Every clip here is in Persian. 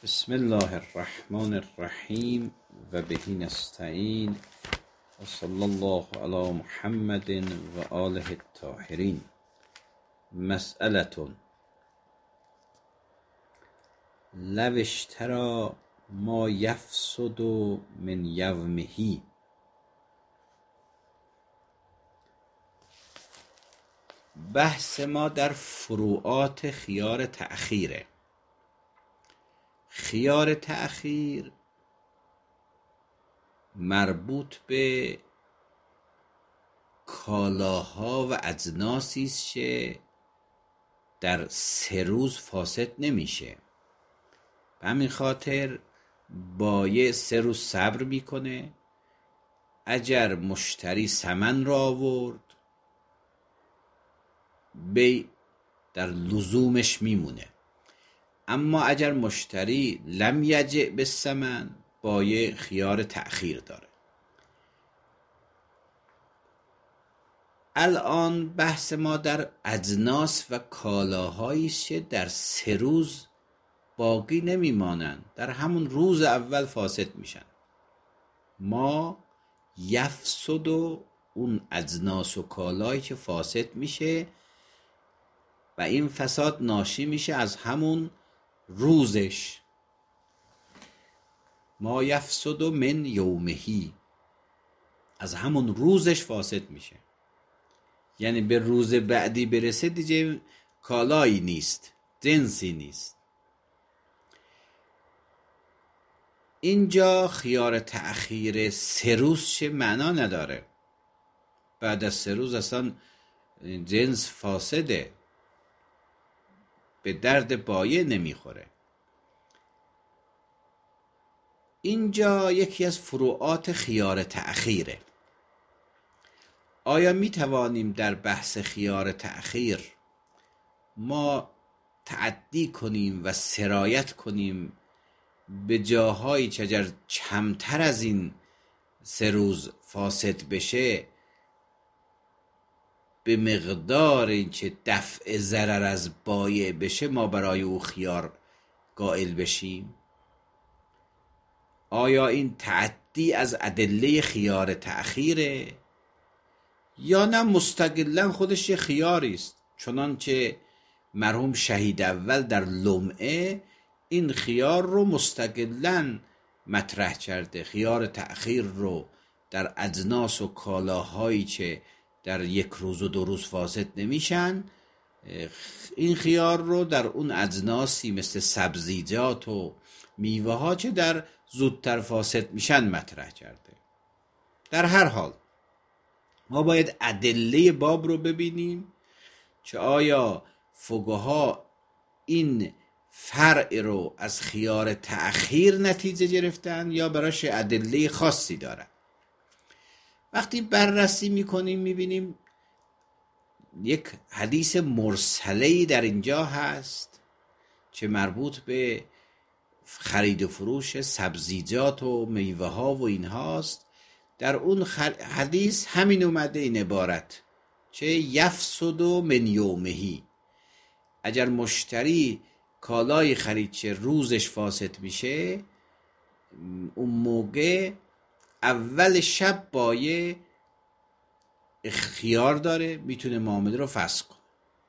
بسم الله الرحمن الرحیم و به نستعین و صلی الله علی محمد و آله الطاهرین. مسئلة لو اشتری ما یفسد من یومه. بحث ما در فروعات خیار تأخیره. خیار تأخیر مربوط به کالاها و اجناسی است که در 3 روز فاسد نمیشه. به همین خاطر بایع 3 روز صبر میکنه. اگر مشتری ثمن را آورد، بیع در لزومش میمونه. اما اگر مشتری لم یجع بالثمن، بایع خیار تأخیر داره. الان بحث ما در اجناس و کالاهایی است که در 3 روز باقی نمیمانند، در همون روز اول فاسد میشن. ما یفسد و اون اجناس و کالایی که فاسد میشه و این فساد ناشی میشه از همون روزش. ما یفسد من یومهی، از همون روزش فاسد میشه. یعنی به روز بعدی برسه دیگه کالایی نیست، جنسی نیست. اینجا خیار تأخیر 3 روز چه معنا نداره. بعد از 3 روز اصلا جنس فاسده، به درد بایع نمیخوره. اینجا یکی از فروعات خیار تأخیره. آیا می توانیم در بحث خیار تأخیر ما تعدی کنیم و سرایت کنیم به جاهایی که اگر کمتر از این 3 روز فاسد بشه، به مقدار اینکه دفع ضرر از بایع بشه ما برای او خیار قائل بشیم؟ آیا این تعدی از ادله خیار تأخیره یا نه مستقلاً خودش یه خیاری است؟ چنانچه مرحوم شهید اول در لمعه این خیار رو مستقلاً مطرح کرده. خیار تأخیر رو در اجناس و کالاهایی که در 1 روز و 2 روز فاسد نمیشن، این خیار رو در اون اجناسی مثل سبزیجات و میوه ها که در زودتر فاسد میشن مطرح کرده. در هر حال ما باید ادله باب رو ببینیم که آیا فقها این فرع رو از خیار تأخیر نتیجه گرفتن یا براش ادله خاصی دارن. وقتی بررسی میکنیم میبینیم یک حدیث مرسله‌ای در اینجا هست که مربوط به خرید و فروش سبزیجات و میوه ها و این هاست. در اون حدیث همین اومده، این عبارت که یفسد من یومهی، اگر مشتری کالای خرید که روزش فاسد میشه، اون موقع اول شب بایع اختیار داره، میتونه معامله رو فسخ کنه.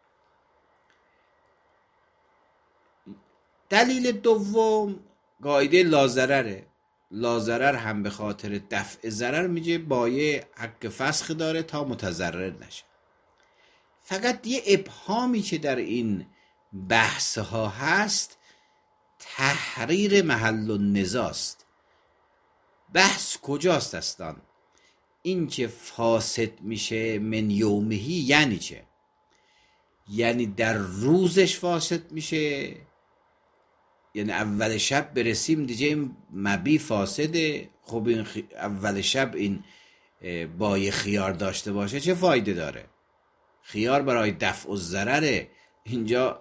دلیل دوم قاعده لازرره. لازرر هم به خاطر دفع ضرر میگه بایع حق فسخ داره تا متضرر نشه. فقط یه ابهامی که در این بحث ها هست، تحریر محل النزاع است. بحث کجاست اصلا؟ این که فاسد میشه من یومهی یعنی چه؟ یعنی در روزش فاسد میشه، یعنی اول شب برسیم دیگه این مبی فاسده. خب این اول شب این بایع خیار داشته باشه چه فایده داره؟ خیار برای دفع الضرره، اینجا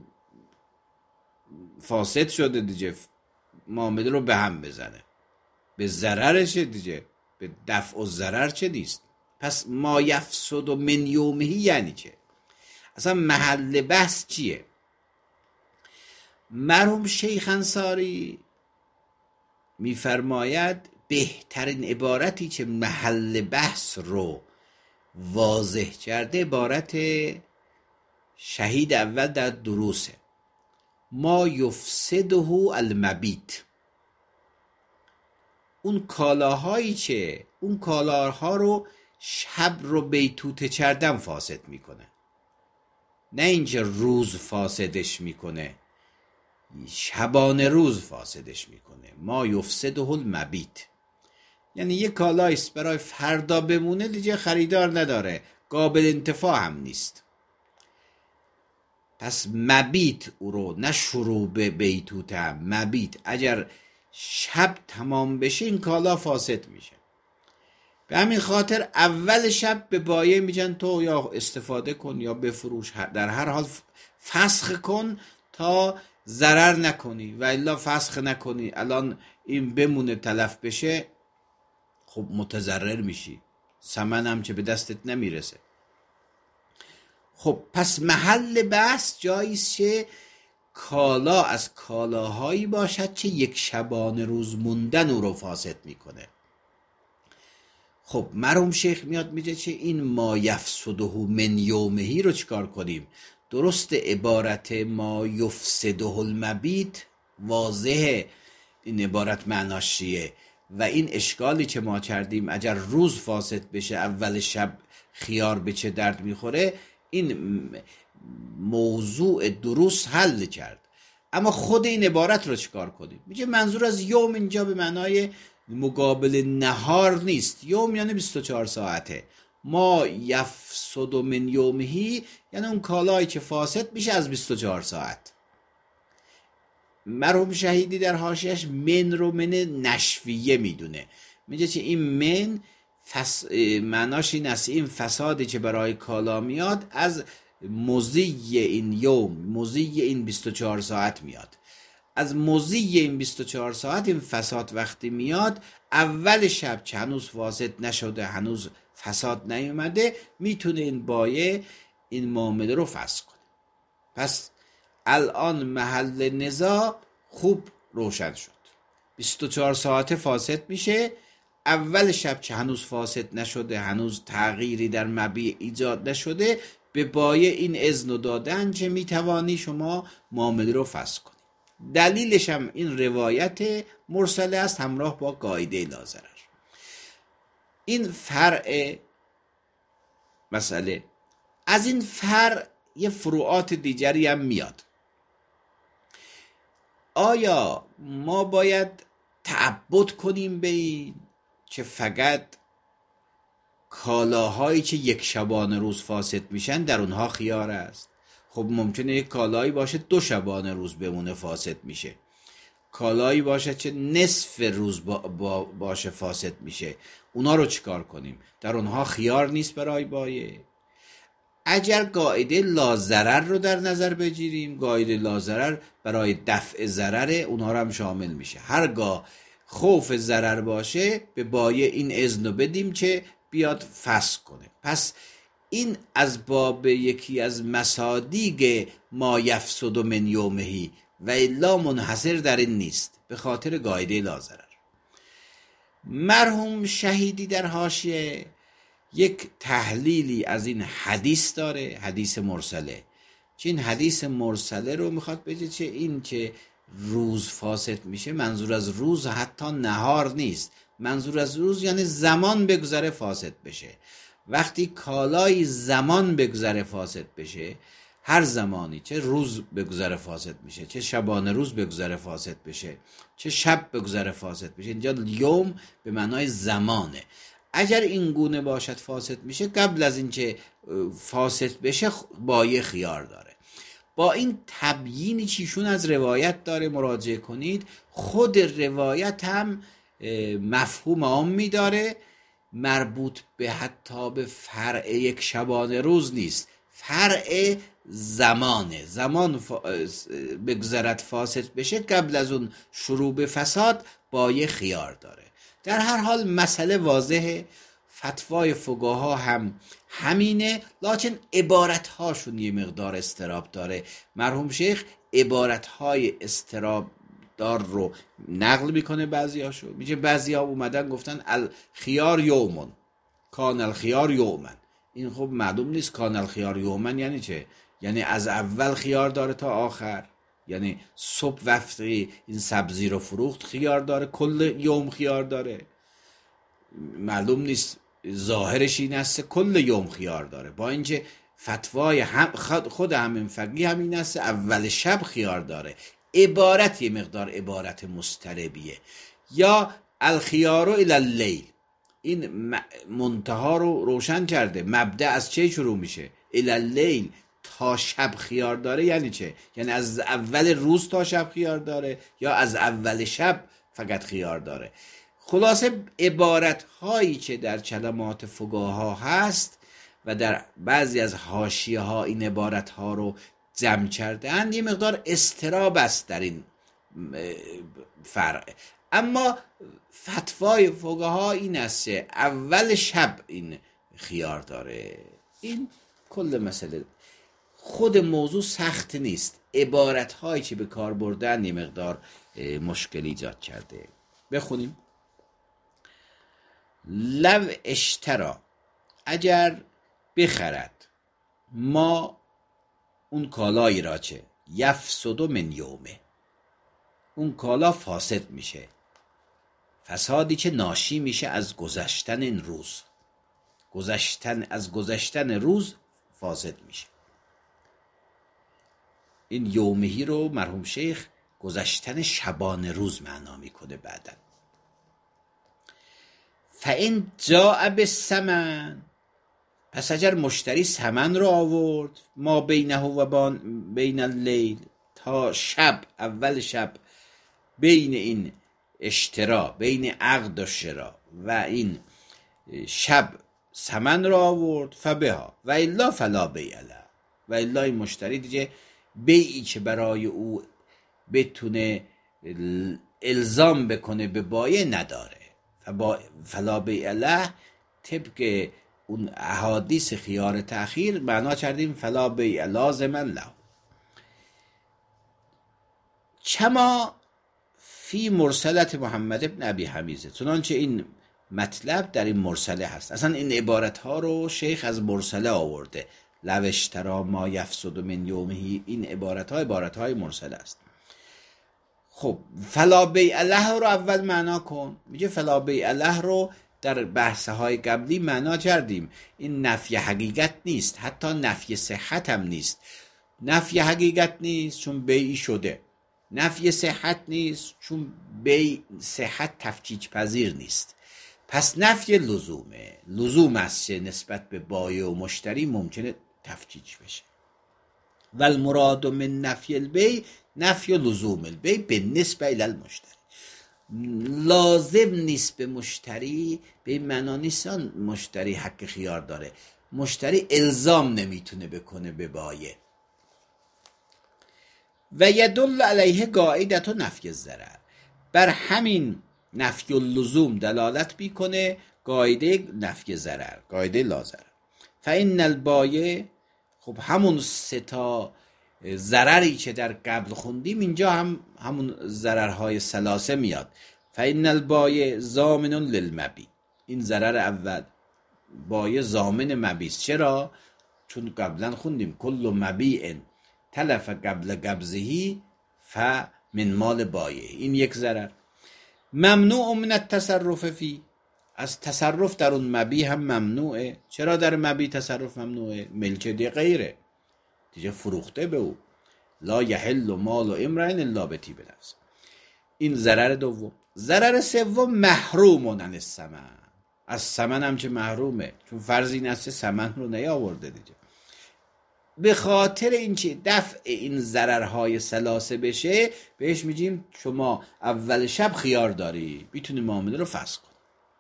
فاسد شده دیگه، معامله رو به هم بزنه، به ضررشه دیگه، به دفع الضرر چه نیست. پس ما یفسد من یومهی یعنی چه؟ اصلا محل بحث چیه؟ مرحوم شیخ انصاری میفرماید بهترین عبارتی که محل بحث رو واضح کرده عبارت شهید اول در دروسه: ما یفسده المبیت. اون کالاها رو شب رو بیتوته کردن فاسد میکنه، نه اینکه روز فاسدش میکنه، شبانه روز فاسدش میکنه. ما یفسده المبیت یعنی یه کالایست برای فردا بمونه دیگه خریدار نداره، قابل انتفاع هم نیست. پس مبیت او رو، نه شروع به بیتوت هم، مبیت. اگر شب تمام بشه این کالا فاسد میشه. به همین خاطر اول شب به بایه میگن تو یا استفاده کن یا بفروش، در هر حال فسخ کن تا ضرر نکنی، و الا فسخ نکنی الان این بمونه تلف بشه، خب متضرر میشی، ثمن هم که به دستت نمیرسه. خب پس محل بحث جاییست که کالا از کالاهایی باشد که یک شبانه روز موندن او رو فاسد میکنه. خب مرحوم شیخ میاد میگه که این ما یفسده من یومهی رو چیکار کنیم؟ درست عبارت ما یفسده المبیت واضحه این عبارت معناش چیه، و این اشکالی که ما کردیم اگر روز فاسد بشه اول شب خیار به چه درد میخوره، این موضوع دروس حل کرد. اما خود این عبارت رو چیکار کنیم؟ میگه منظور از یوم اینجا به معنای مقابل نهار نیست. یوم یعنی 24 ساعته. ما یفسد من یومهی یعنی اون کالایی که فاسد میشه از 24 ساعت. مرحوم شهیدی در حاشیه‌اش من رو من نشویه میدونه، میگه که این من معناش این است این فسادی که برای کالا میاد از مضی این یوم، مضی این 24 ساعت میاد. از مضی این 24 ساعت این فساد وقتی میاد، اول شب که هنوز فاسد نشده، هنوز فساد نیومده، میتونه این بایه این معامله رو فسخ کنه. پس الان محل نزاع خوب روشن شد. 24 ساعته فاسد میشه، اول شب که هنوز فاسد نشده، هنوز تغییری در مبیع ایجاد نشده، به بایه این اذن دادن که میتوانی شما معامله رو فسخ کنی. دلیلش هم این روایت مرسله است همراه با قاعده لاضرر. این فرع مسئله. از این فرع یه فروعات دیگری هم میاد. آیا ما باید تعبد کنیم به این که فقط کالاهایی که یک شبانه روز فاسد میشن در اونها خیار است؟ خب ممکنه یک کالایی باشه 2 شبانه روز بمونه فاسد میشه، کالایی باشه که نصف روز باشه فاسد میشه، اونا رو چیکار کنیم؟ در اونها خیار نیست برای بایه؟ اگر قاعده لاضرر رو در نظر بگیریم، قاعده لاضرر برای دفع ضرر اونها رو هم شامل میشه. هرگاه خوف ضرر باشه به بایه این اذن رو بدیم که بیاد فسخ کنه. پس این از باب یکی از مصادیق ما یفسد من یومهی و الا منحصر در این نیست، به خاطر قاعده لاضرر. مرحوم شهیدی در حاشیه یک تحلیلی از این حدیث داره، حدیث مرسله. که این حدیث مرسله رو میخواد بگه که این که روز فاسد میشه، منظور از روز حتی نهار نیست، منظور از روز یعنی زمان بگذره فاسد بشه. وقتی کالای زمان بگذره فاسد بشه، هر زمانی، چه روز بگذره فاسد میشه، چه شبانه روز بگذره فاسد بشه، چه شب بگذره فاسد بشه. اینجا یوم به معنای زمانه. اگر این گونه باشد فاسد میشه، قبل از اینکه فاسد بشه بایه خیار داره. با این تبیینی چیشون از روایت داره مراجعه کنید. خود روایت هم مفهوم عامی داره، مربوط به حتی به فرع یک شبانه روز نیست، فرع زمانه. زمان بگذرد فاسد بشه، قبل از اون شروع به فساد بایه خیار داره. در هر حال مسئله واضحه، فتوای فقها هم همینه، لکن عبارتهاشون یه مقدار استراب داره. مرحوم شیخ عبارتهای استراب دار رو نقل میکنه، بعضیاشو میگه بعضیا اومدن گفتن الخیار یومن کان الخیار یومن. این خب معلوم نیست کان الخیار یومن یعنی چه؟ یعنی از اول خیار داره تا آخر، یعنی صبح وقتی این سبزی رو فروخت خیار داره، کل یوم خیار داره؟ معلوم نیست. ظاهرش این است کل یوم خیار داره، با اینکه فتوای خود همین فقیه همین است اول شب خیار داره. عبارت یه مقدار عبارت مضطربیه. یا الخیار الی اللیل، این منتها رو روشن کرده. مبدأ از چه شروع میشه؟ الی اللیل، تا شب خیار داره یعنی چه؟ یعنی از اول روز تا شب خیار داره یا از اول شب فقط خیار داره؟ خلاصه عبارت هایی که در کلمات فقها هست و در بعضی از حاشیه ها این عبارت ها رو جمع کردن، یه مقدار اضطراب است در این فرق. اما فتوای فقها این است که اول شب این خیار داره. این کل مسئله. خود موضوع سخت نیست، عبارت هایی که به کار بردن یه مقدار مشکل ایجاد کرده. بخونیم. لو اشترا، اگر بخرد، ما اون کالایی را چه یفسد من یومه، اون کالا فاسد میشه، فسادی که ناشی میشه از گذشتن این روز، از گذشتن روز فاسد میشه. این یومهی رو مرحوم شیخ گذشتن شبان روز معنا میکنه بعداً. فَإِنْ جَاءَ بِالثَّمَنِ، پس اگر مشتری ثمن رو آورد، ما بینه و بین اللیل، تا شب، اول شب، بین این اشترا، بین عقد و شرا و این شب ثمن رو آورد، فبها و الا فلا بیع له، و الا این مشتری دیگه بیعی که برای او بتونه الزام بکنه به بایع نداره. فلا بیع له طبق اون احادیث خیار تأخیر معنا کردیم فلا بیع لازما له. کما فی مرسلت محمد ابن ابی حمیزه، چنانچه این مطلب در این مرسله هست. اصلا این عبارت ها رو شیخ از مرسله آورده. لو اشترا ما یفسد من یومه، این عبارت های مرسله است. خب فلا بیع له رو اول معنا کن. میگه فلا بیع له رو در بحث های قبلی معنا کردیم. این نفی حقیقت نیست، حتی نفی صحت هم نیست. نفی حقیقت نیست چون بیعی شده، نفی صحت نیست چون بیع صحت تفکیک پذیر نیست. پس نفی لزومه، لزوم است که نسبت به بایع و مشتری ممکنه تفکیک بشه. و المراد من نفی البیع نفی لزوم البیع بالنسبه الی المشتری. لازم نیست به مشتری، به این معنا نیست مشتری حق خیار داره، مشتری الزام نمیتونه بکنه به بایع. و یدل علیه قاعدة نفی الضرر، بر همین نفی اللزوم دلالت میکنه قاعده نفی ضرر، قاعده لا ضرر. فإن البایع، خب همون سه تا ضرری که در قبل خوندیم اینجا هم همون ضررهای ثلاثه میاد. فإن البایع ضامن للمبیع، این ضرر اول، بایع ضامن مبیع. چرا؟ چون قبلا خوندیم کل مبیع تلف قبل قبضه فمن مال بایع، این یک ضرر. ممنوع من التصرف فی، از تصرف در اون مبیع هم ممنوعه. چرا در مبیع تصرف ممنوعه؟ ملک دی غیره، دیگه فروخته به او. لا یحل مال امرئ الا بطیب نفس. این ضرر دوم. ضرر سوم محروم عن الثمن، از ثمن هم که محرومه، چون فرض این است ثمن رو نیاورده دیگه. به خاطر اینکه دفع این ضررهای ثلاثه بشه بهش میگیم شما اول شب خیار داری، میتونی معامله رو فسخ کن.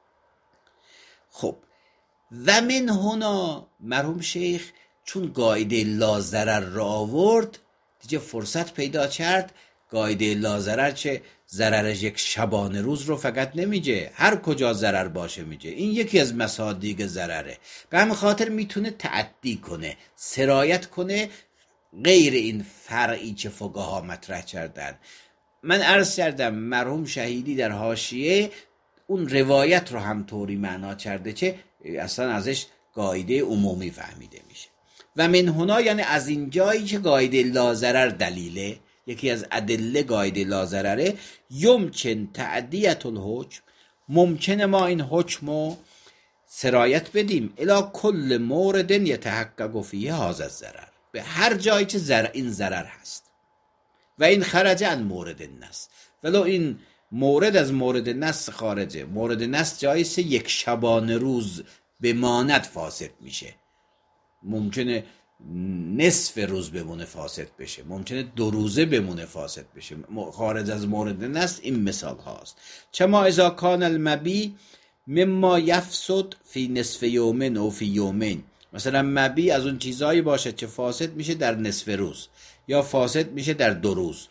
خب و من هنا مرحوم شیخ چون قاعده لا ضرر را آورد، دیگه فرصت پیدا کرد قاعده لا ضرر چه ضرر یک شبانه روز رو فقط نمیگه، هر کجا ضرر باشه میگه. این یکی از مصادیق ضرره. به همین خاطر میتونه تعدی کنه، سرایت کنه، غیر این فرعی که فقها مطرح کردن. من عرض کردم مرحوم شهیدی در حاشیه اون روایت رو هم طوری معنا کرده که اصلا ازش قاعده عمومی فهمیده میشه. و من هنا یعنی از این جایی که قاعده لا دلیله، یکی از ادله قاعده لا ضرره، یمکن تعدیت الحکم، ممکنه ما این حکم رو سرایت بدیم الی کل مورد یتحقق فیه هذا الضرر، به هر جایی که این ضرر هست. و این خرج عن مورد النص، ولو این مورد از مورد نص خارجه. مورد نص جاییست یک شبانه روز بماند فاسد میشه، ممکنه نصف روز بمونه فاسد بشه، ممکنه 2 روزه بمونه فاسد بشه. خارج از مورد نص این مثال هاست. چما اذا کان المبی مما یفسد فی نصف یومین او فی یومین، مثلا مبی از اون چیزایی باشه که فاسد میشه در نصف روز یا فاسد میشه در 2 روز.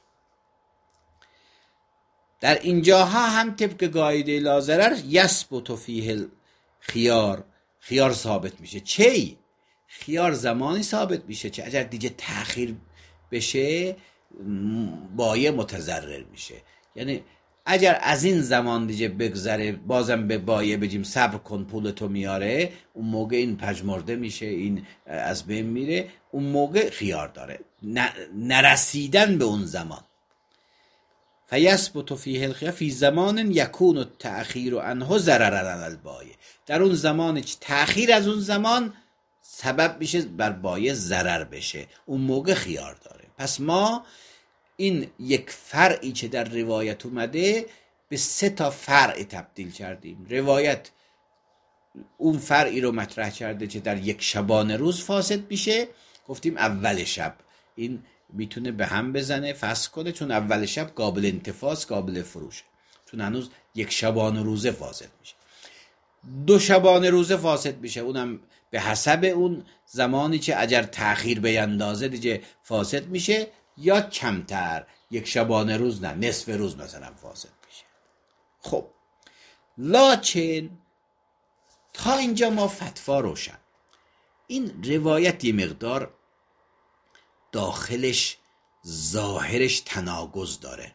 در اینجاها هم طبق قاعده لا ضرر یثبت فیه خیار ثابت میشه. چی؟ خیار زمانی ثابت میشه که اگر دیگه تأخیر بشه بایه متضرر میشه. یعنی اگر از این زمان دیگه بگذره بازم به بایه بگیم صبر کن پولتو میاره، اون موقع این پژمرده میشه، این از بین میره، اون موقع خیار داره. نرسیدن به اون زمان فیثبت فیه الخیار فی زمان یکون التأخیر عنه ضررا علی البایع، در اون زمانی که تأخیر از اون زمان سبب میشه بر بایع ضرر بشه، اون موقع خیار داره. پس ما این یک فرعی که در روایت اومده به 3 تا فرع تبدیل کردیم. روایت اون فرعی رو مطرح کرده که در یک شبانه روز فاسد میشه، گفتیم اول شب این میتونه به هم بزنه فسخ کنه، چون اول شب قابل انتفاض قابل فروشه، چون هنوز یک شبانه روزه فاسد میشه. 2 شبانه روزه فاسد میشه، اونم به حسب اون زمانی که اگر تأخیر بیندازه دیگه فاسد میشه، یا کمتر 1 شبانه روز نه نصف روز مثلا فاسد میشه. خب لاکن تا اینجا ما فتوا روشن. این روایت یه مقدار داخلش ظاهرش تناقض داره.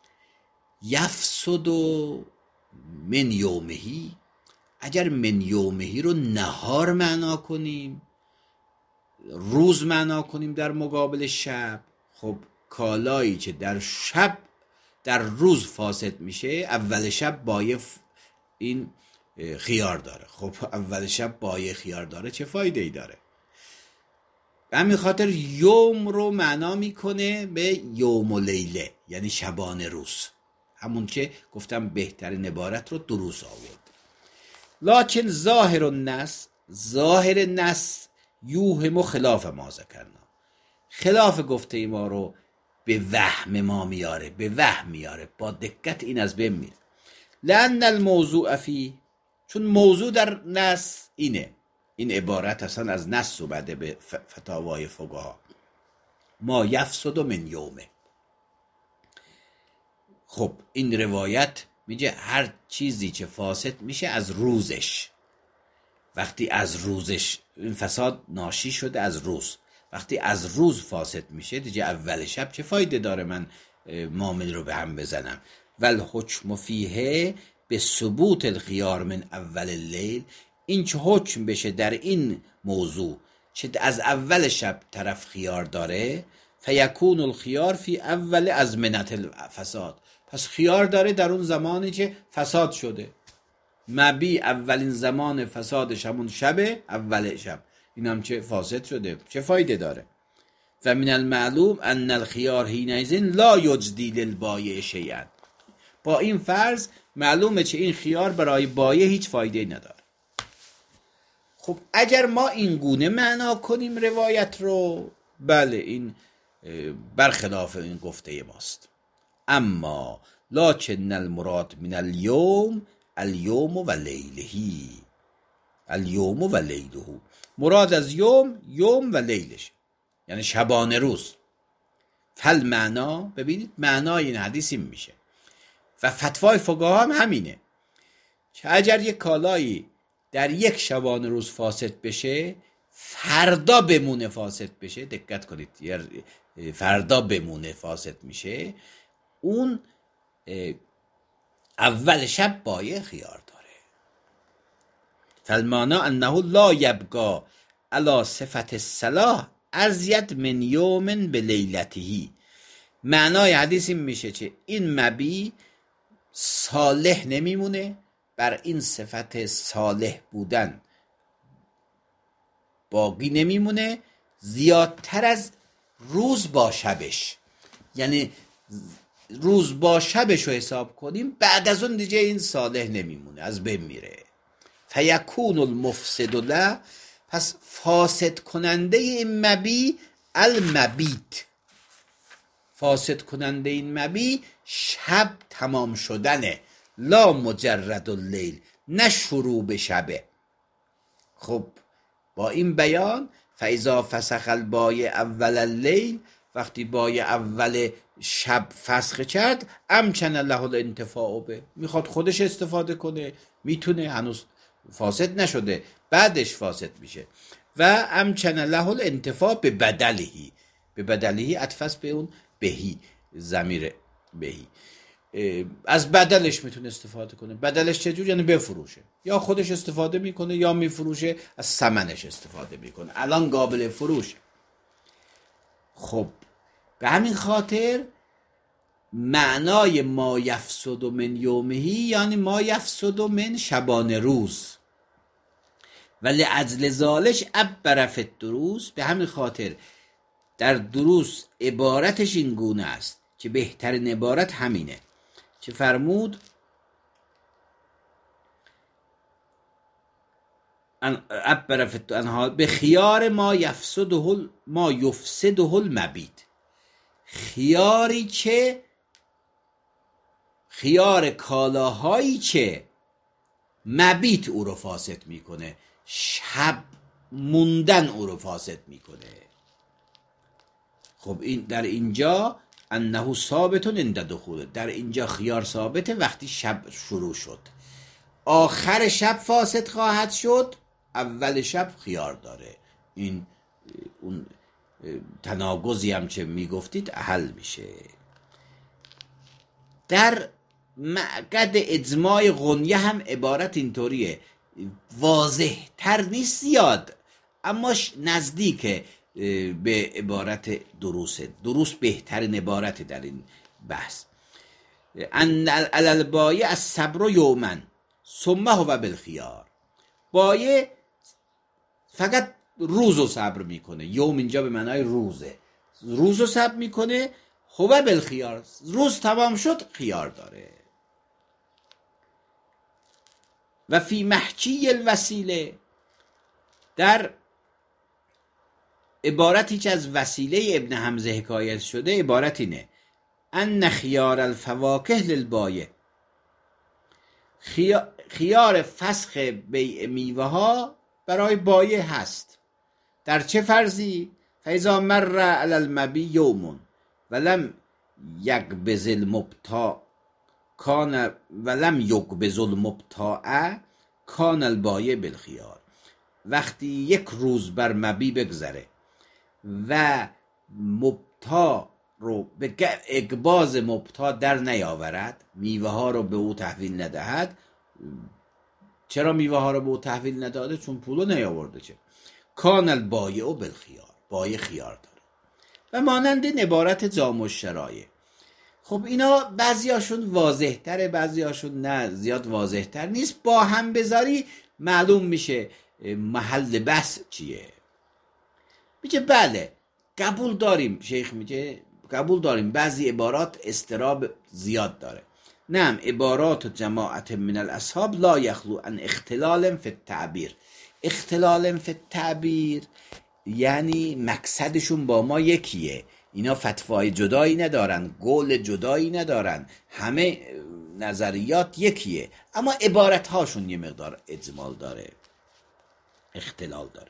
یفسد من یومهی، اگر من یومهی رو نهار معنا کنیم، روز معنا کنیم در مقابل شب، خب کالایی که در شب در روز فاسد میشه اول شب بایه این خیار داره. خب اول شب بایه خیار داره چه فایده ای داره؟ به همین خاطر یوم رو معنا میکنه به یوم و لیله، یعنی شبانه روز، همون که گفتم بهترین عبارت رو درست آورد. لکن ظاهر النص، ظاهر نص یوهم خلاف ما ذکرنا، خلاف گفته ما رو به وهم ما میاره، به وهم میاره، با دقت این از بین میره. لأن الموضوع فی، چون موضوع در نص اینه، این عبارت اصلا از نص اومده به فتاوای فقها، ما یفسد من یومه. خب این روایت میگه هر چیزی که فاسد میشه از روزش، وقتی از روزش این فساد ناشی شده از روز، وقتی از روز فاسد میشه دیگه اول شب چه فایده داره من معامله رو به هم بزنم؟ والحکم فیه به ثبوت الخیار من اول اللیل، این چه حکم بشه در این موضوع چه از اول شب طرف خیار داره، فیکون الخیار فی اول ازمنه الفساد، پس خیار داره در اون زمانی که فساد شده. مبی اولین زمان فسادش همون شبه، اول شب، این هم چه فاسد شده، چه فایده داره؟ و من المعلوم ان الخیار حینئذ لا یجدی للبایع شیئا، با این فرض معلومه چه این خیار برای بایع هیچ فایده نداره. خب اگر ما این گونه معنا کنیم روایت رو، بله این برخلاف این گفته ماست. اما لکن المراد من اليوم و لیلهی، اليوم و لیله، مراد از یوم و لیلش یعنی شبانه روز. فل معنا، ببینید معنای این حدیث این میشه و فتوای فقها هم همینه که اگر یک کالایی در یک شبانه روز فاسد بشه فردا بمونه فاسد بشه، دقت کنید، فردا بمونه فاسد میشه، اون اول شب بایع خیار داره. فالمانا انه لا یبقى علی صفت الصلاح ازید من یوم به لیلته. معنای حدیث این میشه که این مبی صالح نمیمونه، بر این صفت صالح بودن باقی نمیمونه زیادتر از روز با شبش. یعنی روز با شبش رو حساب کنیم، بعد از اون دیگه این صالح نمیمونه، از بین میره. فیکون المفسد له، پس فاسد کننده این مبی المبیت، فاسد کننده این مبی شب تمام شدنه، لا مجرد اللیل، نه شروع به شبه. خب با این بیان فاذا فسخ البایع اول اللیل، وقتی بایع اول شب فسخ کرد، امکن له الانتفاع به، میخواد خودش استفاده کنه، میتونه، هنوز فاسد نشده، بعدش فاسد میشه. و امکن له الانتفاع به بدلهی، به بدلهی عطف به اون بهی، ضمیر بهی، از بدلش میتونه استفاده کنه. بدلش چجور؟ یعنی بفروشه، یا خودش استفاده میکنه یا میفروشه، از ثمنش استفاده میکنه، الان قابل فروشه. خب به همین خاطر معنای ما یفسد من یومهی یعنی ما یفسد من شبانه روز، ولی عجل زالش عبر فی الدروس، به همین خاطر در دروس عبارتش این گونه است که بهترین عبارت همینه که فرمود عبر فی الدروس به خیار ما یفسده المبیت، خیاری که، خیار کالاهایی که مبیت او رو فاسد میکنه، شب موندن او رو فاسد میکنه. خب این در اینجا انه ثابت عند دخول، در اینجا خیار ثابته وقتی شب شروع شد، آخر شب فاسد خواهد شد، اول شب خیار داره. این اون تناقضی هم که میگفتید حل میشه. در معقد اجماع غنیه هم عبارت اینطوریه، واضح تر نیست زیاد، اما نزدیک به عبارت دروسه. دروس بهترین عبارت در این بحث. ان البایع الصبر یوما ثم هو بالخیار، بایع فقط روزو صبر میکنه، یوم اینجا به معنای روزه، روزو صبر میکنه، هو بالخیار، روز تمام شد خیار داره. و فی محکی الوسیله، در عبارتی که از وسیله ابن حمزه حکایت شده، عبارت اینه ان خیار الفواکه للبایع، خیار فسخ بیع میوه ها برای بایع هست. در چه فرضی؟ فاذا مر علی المبی یوم ولم یقبض المبتاع کان ولم یقبض المبتاع کان البایع بالخیار، وقتی یک روز بر مبی بگذره و مبتاع رو به اقباض مبتاع در نیاورد، میوه ها رو به او تحویل ندهد. چرا میوه ها رو به او تحویل نداده؟ چون پولو نیاورده. چه کان البایع بالخیار، بایع خیار داره. و مانند این عبارت جام الشرایع. خب اینا بعضیاشون واضح تره، بعضیاشون نه زیاد واضح تر نیست، با هم بذاری معلوم میشه محل بحث چیه. میگه بله قبول داریم، شیخ میگه قبول داریم بعضی عبارات استراب زیاد داره. نعم عبارات جماعت من الاصحاب لا یخلو عن اختلال فی التعبیر. اختلال فی التعبیر یعنی مقصدشون با ما یکیه، اینا فتوای جدایی ندارن، قول جدایی ندارن، همه نظریات یکیه، اما عبارت هاشون یه مقدار اجمال داره، اختلال داره.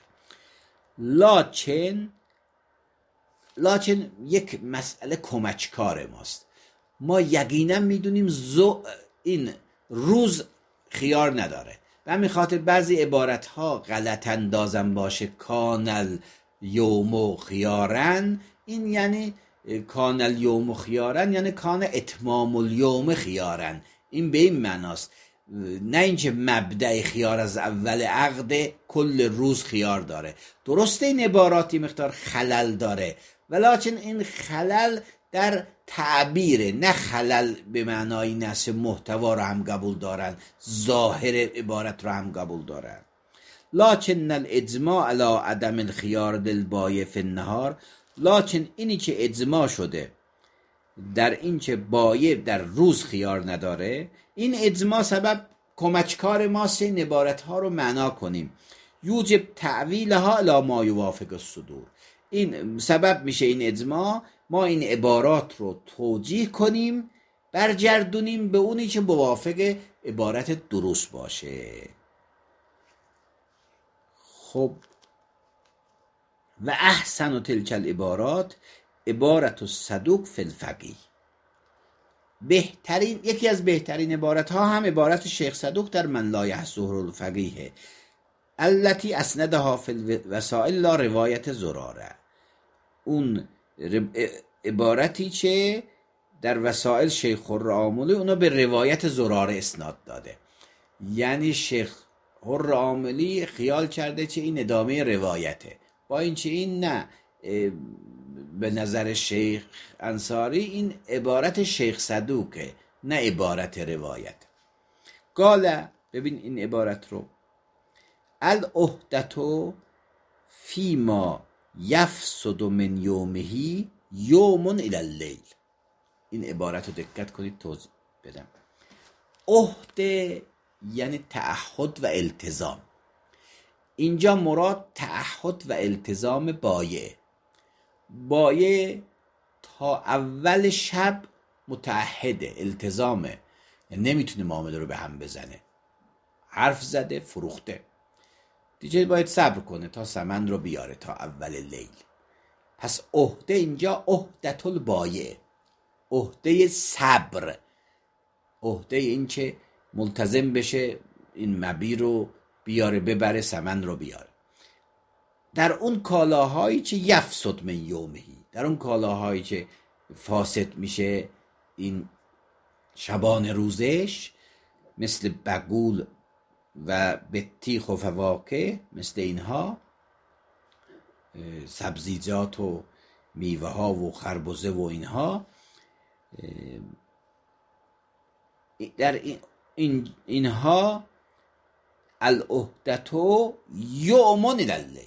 لاچن یک مسئله کمچکار ماست. ما یقینا میدونیم این روز خیار نداره، به همین خاطر بعضی عبارت ها غلط اندازم باشه، کانل یوم خیارن، این یعنی کان الیوم خیارن یعنی کان اتمام الیوم خیارن، این به این معناست، نه اینکه مبدأ خیار از اول عقد کل روز خیار داره. درسته این عباراتی مقدار خلل داره، ولیکن این خلل در تعبیره، نه خلل به معنای نفس محتوا رو هم قبول دارن، ظاهر عبارت رو هم قبول دارن. لکن الاجماع علی عدم الخیار للبایع فی النهار، لکن اینی که اجماع شده در این که بایع در روز خیار نداره، این اجماع سبب کمککار ماست این عبارت ها رو معنا کنیم. یوجب تعویلها الی ما یوافق الصدور، این سبب میشه این اجماع ما این عبارات رو توجیه کنیم، برگردونیم به اونی که موافق عبارت درست باشه. خب و احسن تلک العبارات عبارت الصدوق فی الفقیه، بهترین، یکی از بهترین عبارت ها هم عبارت شیخ صدوق در من لا یحصره الفقیه التي اسندها فی الوسائل لا روایت زراره، اون عبارتی که در وسائل شیخ حرآملی اونا به روایت زراره اسناد داده. یعنی شیخ حرآملی خیال کرده که این ادامه روایته، با این که این نه، به نظر شیخ انصاری این عبارت شیخ صدوقه، نه عبارت روایت. قال، ببین این عبارت رو، العهدة فیما یفسد من یومه یوم الی اللیل، این عبارت رو دقت کنید توضیح بدم. عهده یعنی تعهد و التزام، اینجا مراد تعهد و التزام بایع. بایع تا اول شب متعهده، التزامه، یعنی نمیتونه معامله رو به هم بزنه، حرف زده فروخته دیگه، باید صبر کنه تا ثمن رو بیاره تا اول لیل. پس عهده اینجا عهدة البایع، عهده صبر، عهده این که ملتزم بشه این مبیع رو بیاره ببره، ثمن رو بیاره. در اون کالاهایی که یفسد من یومهی، در اون کالاهایی که فاسد میشه این شبان روزش، مثل بقول و بطیخ و فواکه، مثل اینها سبزیجات و میوه ها و خربزه و اینها، در اینها العهدة یوم الی اللیل،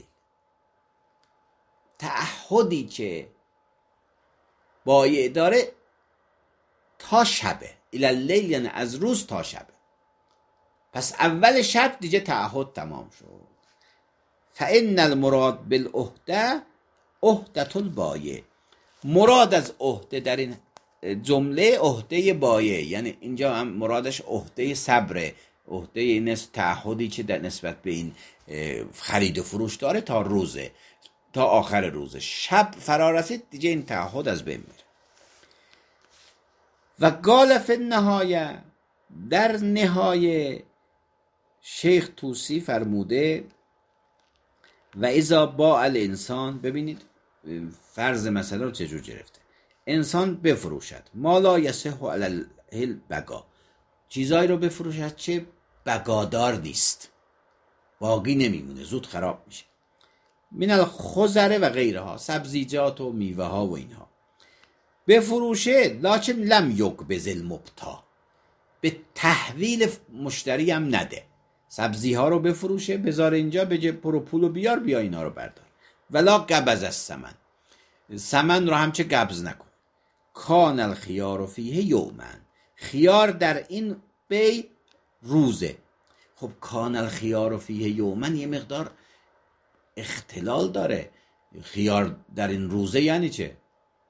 تعهدی که بایع داره تا شبه، الی اللیل یعنی از روز تا شبه. پس اول شب دیگه تعهد تمام شد. فان المراد بالعهده عهدة البایع، مراد از عهده در این جمله عهده بایع، یعنی اینجا هم مرادش عهده صبره، عهده این تعهدی که در نسبت به این خرید و فروش داره تا روزه، تا آخر روزه. شب فرا رسید دیگه این تعهد از بین میره. و قال فی النهایه، در نهایه شیخ طوسی فرموده و اذا باع الانسان، ببینید فرض مسئله رو چجور گرفته، انسان بفروشد ما لا یصح علی البقاء، چیزایی رو بفروشد چه بقادار نیست، باقی نمیمونه، زود خراب میشه، من الخضر و غیرها، سبزیجات و میوه ها و اینها بفروشه، لکن لم یقبض المبتاع، به تحویل مشتری هم نده، سبزی ها رو بفروشه بذاره اینجا، بگه برو پولو بیار، بیا اینا رو بردار، ولا قبض الثمن، ثمن رو هم چه قبض نکن. کان الخیار فیه یومن، خیار در این بیع روزه. خب کان الخیار فیه یومن یه مقدار اختلال داره، خیار در این روزه یعنی چه؟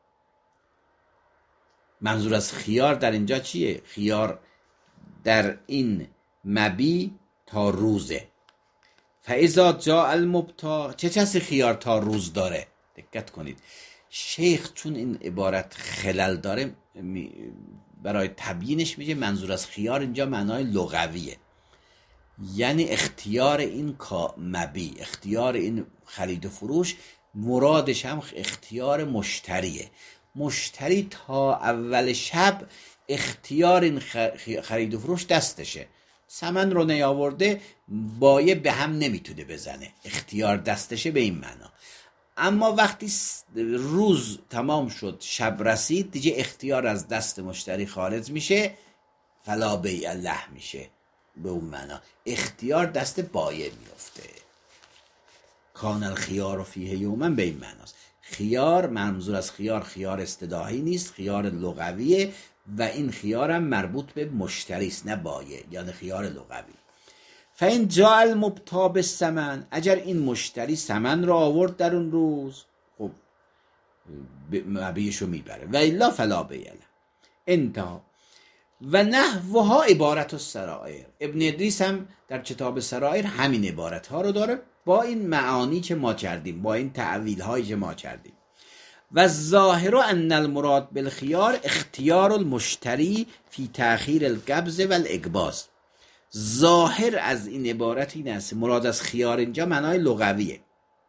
منظور از خیار در اینجا چیه؟ خیار در این مبیع تا روزه. فاذا جاء المبتاع، چه کسی خیار تا روز داره؟ دقت کنید، شیخ چون این عبارت خلل داره برای تبیینش میگه منظور از خیار اینجا معنای لغویه. یعنی اختیار این مبی، اختیار این خرید و فروش مرادش هم اختیار مشتریه. مشتری تا اول شب اختیار این خرید و فروش دستشه، ثمن رو نیاورده بایه به هم نمیتونه بزنه، اختیار دستشه به این معنا. اما وقتی روز تمام شد شب رسید دیگه اختیار از دست مشتری خارج میشه، فلا بیع له میشه، به اون معنا اختیار دست بایه میفته. کان الخیار فیه یوما به این معناست. خیار منظور از خیار اصطلاحی نیست، خیار لغویه و این خیار هم مربوط به مشتری است نه بایه، یعنی خیار لغوی. فین جاء المبتاع بالثمن، اگر این مشتری ثمن را آورد در اون روز خب مبیعشو میبره، و الا فلا بیع له. انتها. و نحوها عبارت السرائر. ابن ادریس هم در کتاب سرائر همین عبارت ها رو داره با این معانی که ما کردیم، با این تعویل هایی که ما کردیم. و ظاهر ان المراد بالخيار اختیار المشتری فی تأخیر القبض و الاقباض. ظاهر از این عبارت این است، مراد از خیار اینجا معنای لغویه.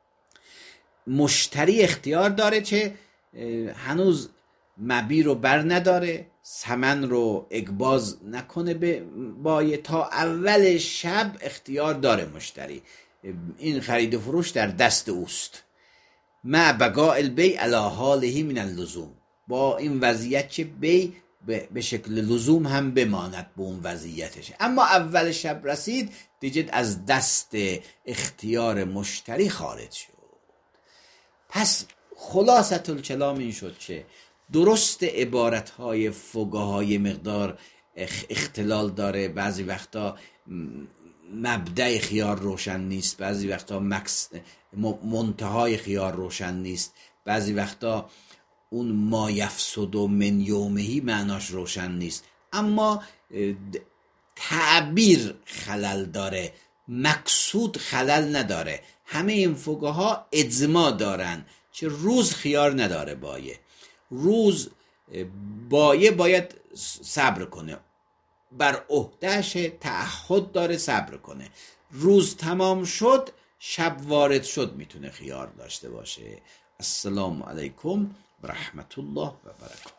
مشتری اختیار داره که هنوز مبی رو بر نداره، ثمن رو اقباض نکنه به بایه، تا اول شب اختیار داره مشتری، این خرید و فروش در دست اوست. مع بقاء البیع علی حاله من اللزوم، با این وضعیت که بیع به شکل لزوم هم بماند به اون وضعیتش. اما اول شب رسید دیگه از دست اختیار مشتری خارج شد. پس خلاصه الکلام این شد که درست عبارتهای فقهای مقدار اختلال داره، بعضی وقتا مبدأ خیار روشن نیست، بعضی وقتا منتهای خیار روشن نیست، بعضی وقتا اون ما یفسد و من یومهی معناش روشن نیست، اما تعبیر خلل داره، مقصود خلل نداره. همه این فقها اجماع دارن که روز خیار نداره بایه، روز بایه باید صبر کنه، بر عهدهش تعهد داره صبر کنه. روز تمام شد شب وارد شد میتونه خیار داشته باشه. السلام علیکم و رحمت الله و برکاته.